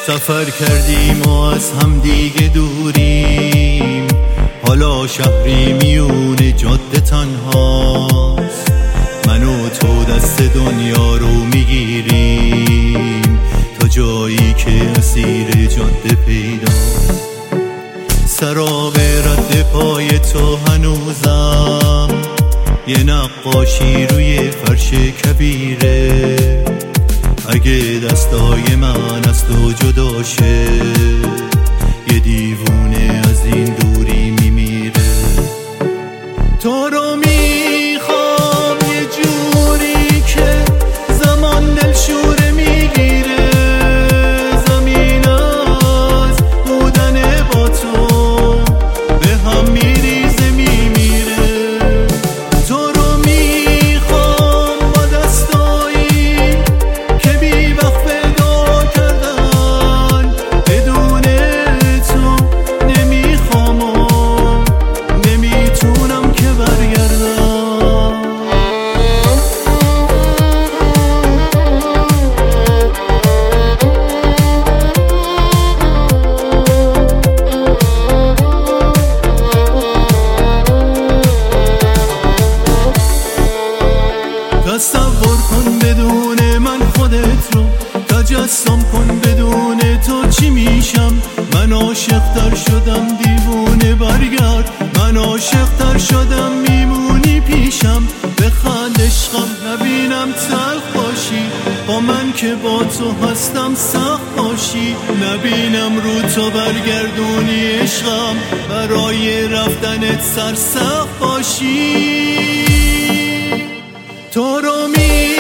سفر کردیم و از هم دیگه دوریم، حالا شهری میون جاده تنهاست. من و تو دست دنیا رو میگیریم تا جایی که اسیر جاده پیداست. سراب رد پای تو هنوزم یه نقاشی روی فرش کبیره. اگه دستای من از تو جدا شه، یه دیوونه از این دوری میمیره. تو رو میخوام یه جوری که زمان دلشوره میگیره. زمین از بودن با تو به هم میریزه میمیره. تو رو میخوام با دستایی که بی وقت پیدا کردن، بدون تو نمیخوام و نمیتونم که برگردم. تصور کن بدون من خودت رو، تجسم کن بدون تو چی میشم. من عاشق‌تر شدم دیوونه برگرد، من عاشق‌تر شدم میمونی پیشم. بخند عشقم نبینم تلخ باشی، با من که با تو هستم سخت باشی. نبینم رو تو برگردونی عشقم، برای رفتنت سرسخت باشی. تو رو